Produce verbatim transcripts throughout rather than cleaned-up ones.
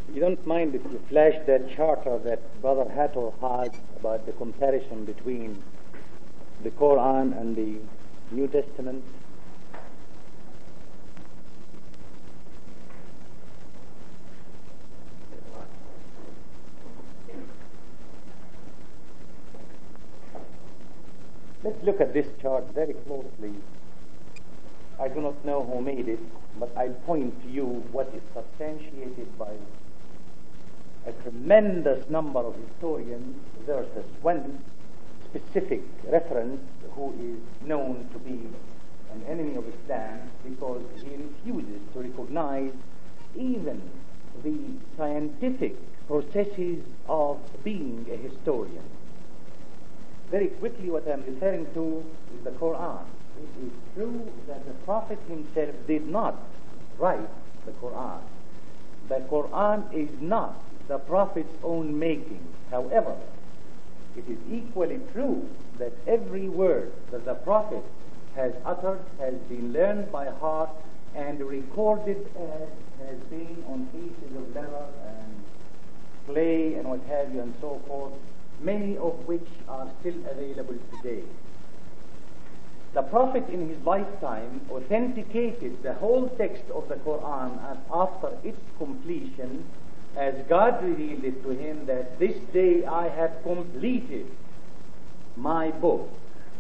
You don't mind if you flash that chart or that Brother Hatto has about the comparison between the Quran and the New Testament? Let's look at this chart very closely. I do not know who made it, but I'll point to you what is substantiated by a tremendous number of historians versus one specific reference who is known to be an enemy of Islam because he refuses to recognize even the scientific processes of being a historian. Very quickly, what I'm referring to is the Quran. It is true that the Prophet himself did not write the Quran. The Quran is not the Prophet's own making. However, it is equally true that every word that the Prophet has uttered has been learned by heart and recorded as has been on pieces of leather and clay and what have you and so forth, many of which are still available today. The Prophet in his lifetime authenticated the whole text of the Quran, and after its completion, as God revealed it to him, that this day I have completed my book.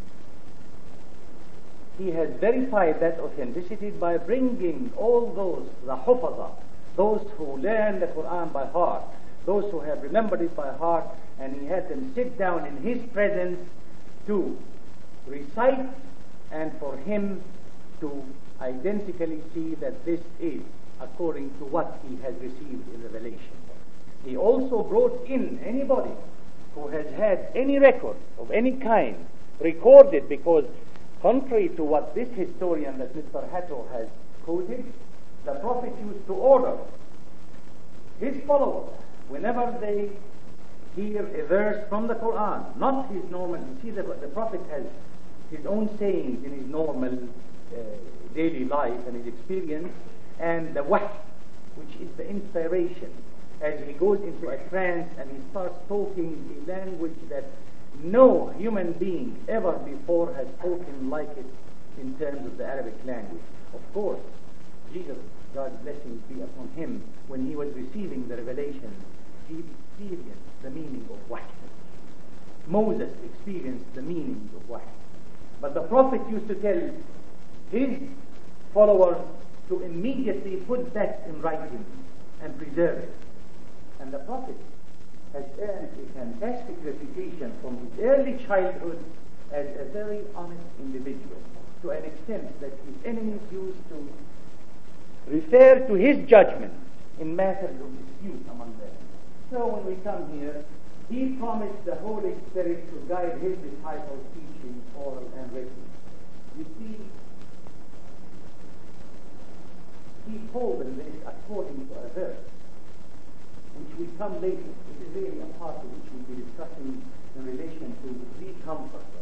He has verified that authenticity by bringing all those, the Hufaza, those who learn the Quran by heart, those who have remembered it by heart, and he had them sit down in his presence to recite and for him to identically see that this is according to what he has received in revelation. He also brought in anybody who has had any record of any kind recorded, because contrary to what this historian that Mister Hatto has quoted, the Prophet used to order his followers, whenever they hear a verse from the Quran, not his normal, you see the, the Prophet has his own sayings in his normal uh, daily life and his experience, and the wahy, which is the inspiration, as he goes into a trance and he starts talking a language that no human being ever before has spoken like it in terms of the Arabic language. Of course, Jesus, God's blessings be upon him, when he was receiving the revelation, he experienced the meaning of wahy. Moses experienced the meaning of wahy. But the Prophet used to tell his followers to immediately put that in writing and preserve it. And the Prophet has earned a fantastic reputation from his early childhood as a very honest individual, to an extent that his enemies used to refer to his judgment in matters of dispute among them. So when we come here, he promised the Holy Spirit to guide his disciples' teaching, oral and written. You see, he told them this according to a verse, which will come later. It is really a part of which we'll be discussing in relation to the Comforter,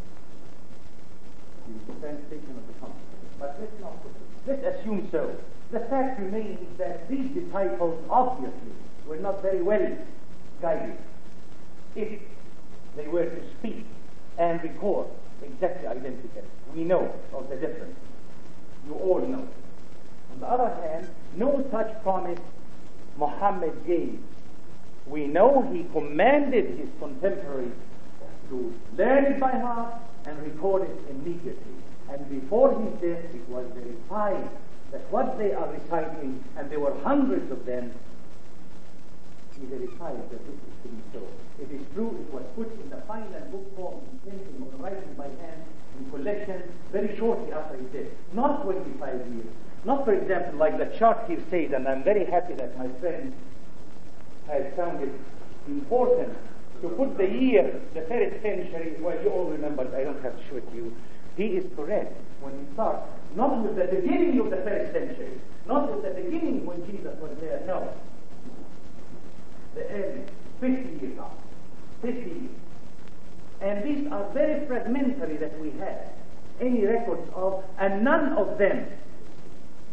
the translation of the Comforter. But let's not put it. Let's assume so. The fact remains that these disciples obviously were not very well guided if they were to speak and record exactly identical. We know of the difference. You all know. On the other hand, no such promise Muhammad gave. We know he commanded his contemporaries to learn it by heart and record it immediately. And before his death, it was verified that what they are reciting, and there were hundreds of them, he verified that this is to be so. It is true, it was put in the final book form, in printing or writing by hand, in collection, very shortly after his death. Not twenty-five years. Not, for example, like the chart here says, and I'm very happy that my friend has found it important to put the year, the first century. Well, you all remember, I don't have to show it to you. He is correct when he starts, not with the beginning of the first century, not with the beginning when Jesus was there, no. The early, fifty years after, fifty years. And these are very fragmentary that we have any records of, and none of them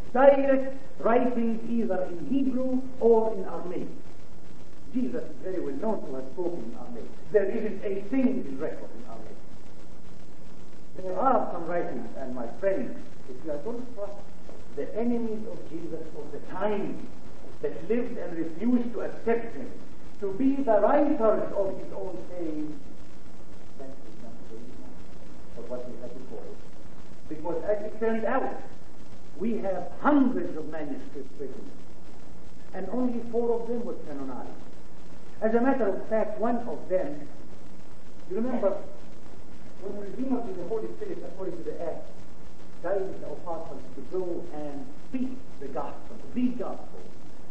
direct writings either in Hebrew or in Aramaic. Jesus is very well known to have spoken in Aramaic. There isn't a single record in Aramaic. There are some writings, and my friends, if you are going to trust the enemies of Jesus of the time that lived and refused to accept him to be the writers of his own saying, that is not very much of what we had before. Because as it turned out, we have hundreds of manuscripts written, and only four of them were canonized. As a matter of fact, one of them, you remember, when the Redeemer to the Holy Spirit, according to the Acts, guided the apostles to go and speak the gospel, the gospel.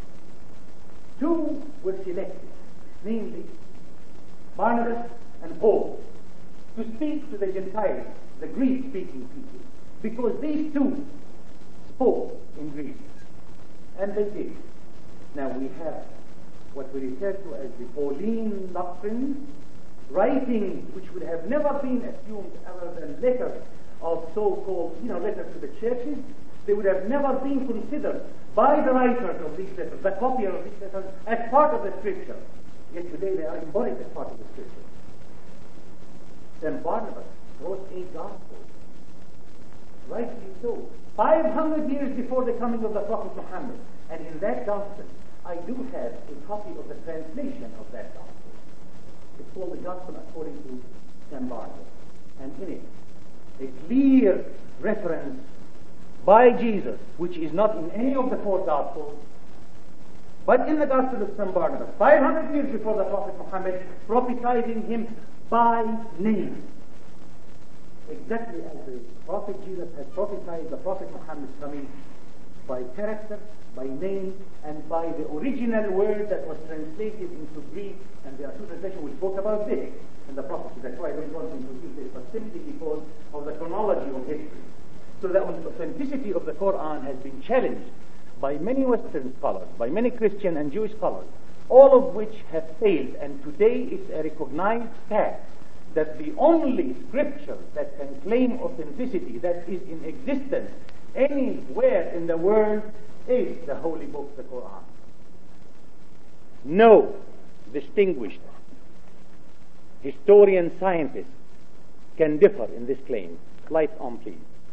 Two were selected, namely Barnabas and Paul, to speak to the Gentiles, the Greek-speaking people, because these two spoke in Greek, and they did. Now we have what we refer to as the Pauline doctrine, writings which would have never been assumed other than letters of so-called, you know, letters to the churches. They would have never been considered by the writers of these letters, the copier of these letters, as part of the Scripture. Yet today they are embodied as part of the Scripture. Then Barnabas wrote a gospel, rightly so, five hundred years before the coming of the Prophet Muhammad. And in that gospel, I do have a copy of the translation of that gospel. It's called the Gospel according to Saint Barnabas. And in it, a clear reference by Jesus, which is not in any of the four Gospels, but in the Gospel of Saint Barnabas, five hundred years before the Prophet Muhammad, prophesying him by name. Exactly as the Prophet Jesus had prophesied the Prophet Muhammad's coming by character, by name, and by the original word that was translated into Greek. And there are two translations we spoke about this in the prophecy. That's why I don't want to introduce this, but simply because of the chronology of history. So the authenticity of the Quran has been challenged by many Western scholars, by many Christian and Jewish scholars, all of which have failed. And today it's a recognized fact that the only scripture that can claim authenticity, that is in existence anywhere in the world, is the holy book, the Quran. No distinguished historian scientist can differ in this claim. Lights on, please.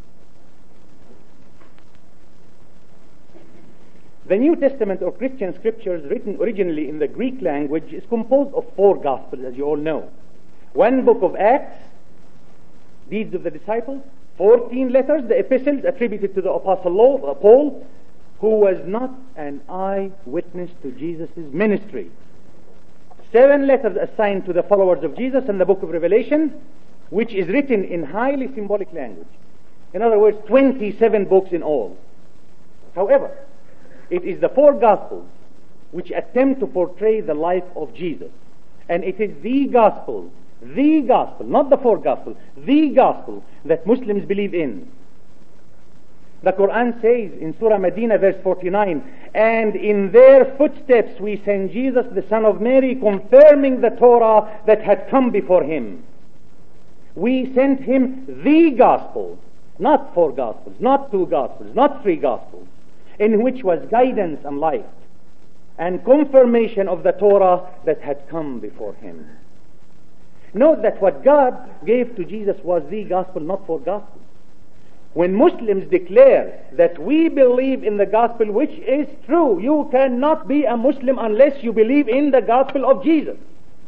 The New Testament or Christian scriptures written originally in the Greek language is composed of four Gospels, as you all know. One book of Acts, Deeds of the Disciples, fourteen letters, the epistles attributed to the Apostle Paul, who was not an eyewitness to Jesus' ministry. Seven letters assigned to the followers of Jesus, and the book of Revelation, which is written in highly symbolic language. In other words, twenty-seven books in all. However, it is the four Gospels which attempt to portray the life of Jesus. And it is the Gospel, the Gospel, not the four Gospels, the Gospel that Muslims believe in. The Quran says in Surah Medina, verse forty-nine, and in their footsteps we send Jesus, the son of Mary, confirming the Torah that had come before him. We sent him the Gospel, not four Gospels, not two Gospels, not three Gospels, in which was guidance and light and confirmation of the Torah that had come before him. Note that what God gave to Jesus was the Gospel, not four Gospels. When Muslims declare that we believe in the Gospel, which is true, you cannot be a Muslim unless you believe in the Gospel of Jesus.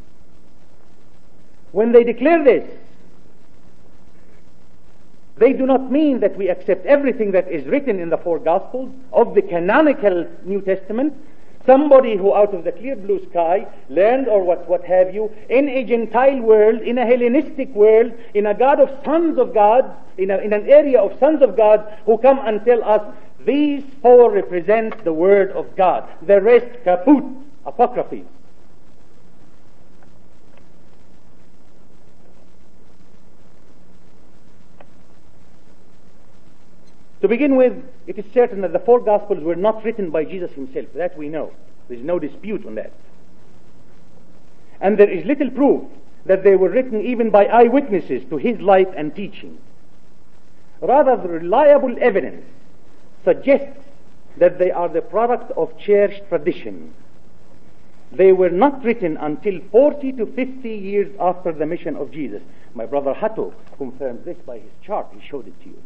When they declare this, they do not mean that we accept everything that is written in the four Gospels of the canonical New Testament. Somebody who out of the clear blue sky learned, or what, what have you, in a Gentile world, in a Hellenistic world, in a God of sons of God, in, a, in an area of sons of God, who come and tell us these four represent the Word of God. The rest, kaput, apocryphy. To begin with, it is certain that the four Gospels were not written by Jesus himself. That we know. There is no dispute on that. And there is little proof that they were written even by eyewitnesses to his life and teaching. Rather, the reliable evidence suggests that they are the product of cherished tradition. They were not written until forty to fifty years after the mission of Jesus. My brother Hatto confirms this by his chart. He showed it to you.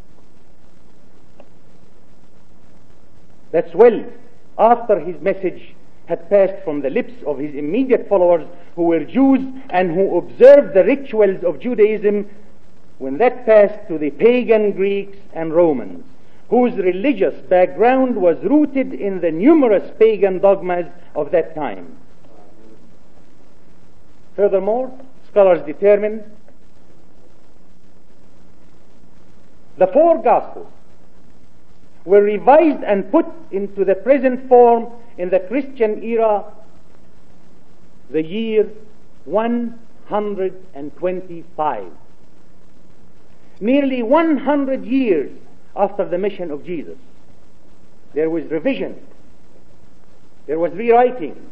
That's well after his message had passed from the lips of his immediate followers, who were Jews and who observed the rituals of Judaism, when that passed to the pagan Greeks and Romans, whose religious background was rooted in the numerous pagan dogmas of that time. Furthermore, scholars determine the four Gospels were revised and put into the present form in the Christian era the year one hundred twenty-five. Nearly one hundred years after the mission of Jesus. There was revision. There was rewriting.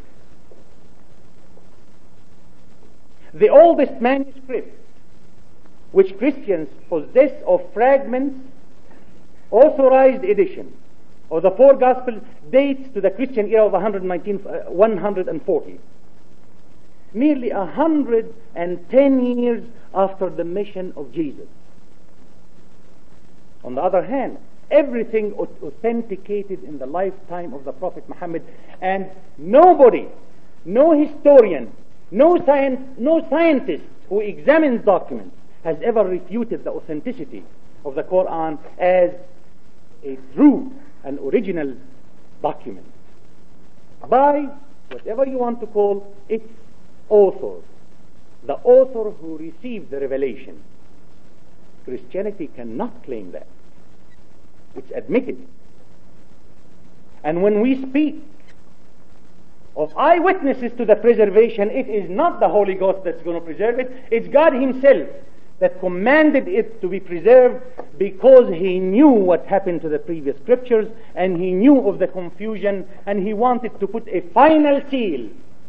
The oldest manuscript which Christians possess of fragments, authorized edition of the four Gospels, dates to the Christian era of one hundred forty. Nearly one hundred ten years after the mission of Jesus. On the other hand, everything authenticated in the lifetime of the Prophet Muhammad, and nobody, no historian, no, science, no scientist who examines documents has ever refuted the authenticity of the Quran as a true and original document by whatever you want to call its author, the author who received the revelation. Christianity cannot claim that. It's admitted. And when we speak of eyewitnesses to the preservation, it is not the Holy Ghost that's going to preserve it. It's God Himself that commanded it to be preserved, because He knew what happened to the previous scriptures, and He knew of the confusion, and He wanted to put a final seal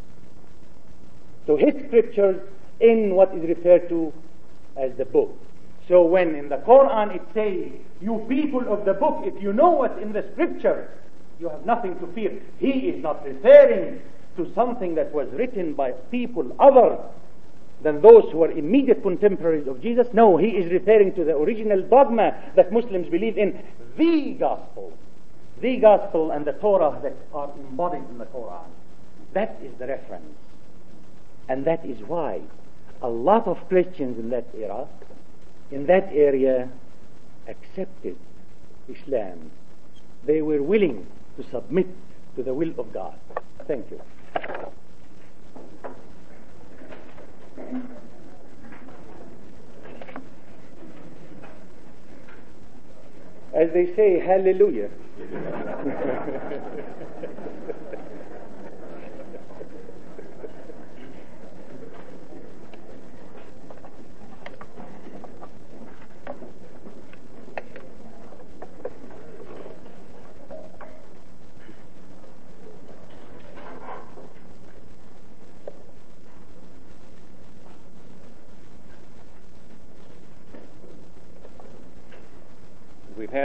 to His scriptures in what is referred to as the book. So when in the Quran it says, you people of the book, if you know what's in the scripture, you have nothing to fear. He is not referring to something that was written by people other than those who were immediate contemporaries of Jesus. No, he is referring to the original dogma that Muslims believe in, the gospel. The gospel and the Torah that are embodied in the Quran. That is the reference. And that is why a lot of Christians in that era, in that area, accepted Islam. They were willing to submit to the will of God. Thank you. As they say, hallelujah.